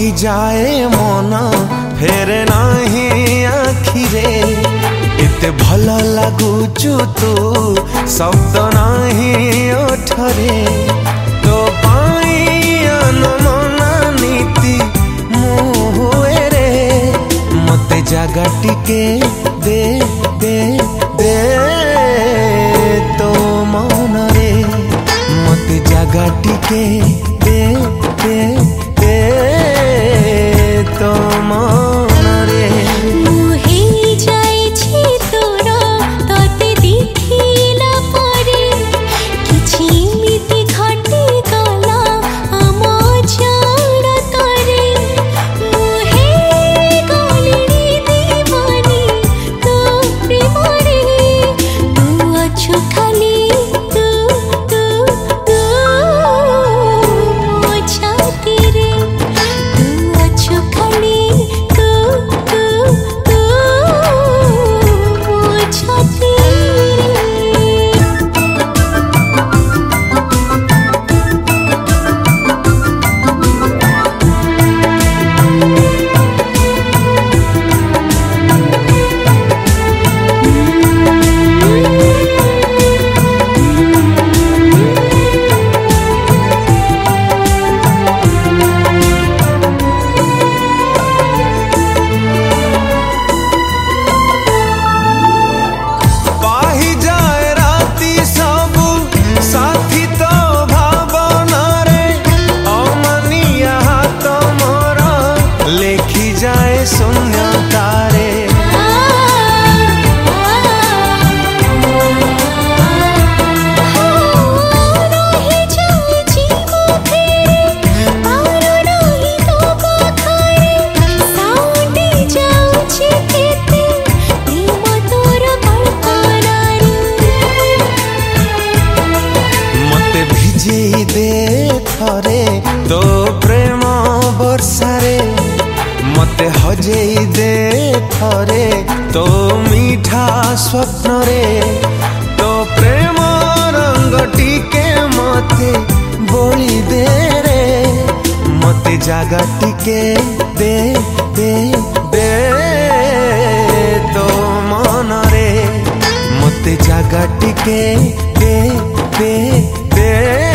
रही जाए मन फेरे नहीं आखिरे एते भल लगुचु तू शब्द नहीं ओठरे तो पाई अनमना नीति मुहुए रे मते जागा टिके दे दे दे तो मन रे मते जागा टिके दे दे दे तो मन रे मुहे जाइछि तोर तते देखिला परे किछि मिति घटी गला आम जान तरे मुहे गलिनी दीवानी तो प्रेम रे तू अछु खाली तू तू तू मो छाती रे तू अछु खाली तू तू तू मो छाती रे। पाही जाए राती सब साथी तो भावना रे अमनिया हाथ मोर लेखी जाए शून्यता रे मते भिजेई दे थरे तो प्रेम वर्षारे मते हजेई दे थरे तो मीठा स्वप्न रे तो प्रेम रंग टिके मते बोली दे रे मते जागा टिके दे दे दे तो मन रे मते जागा टिके दे दे दे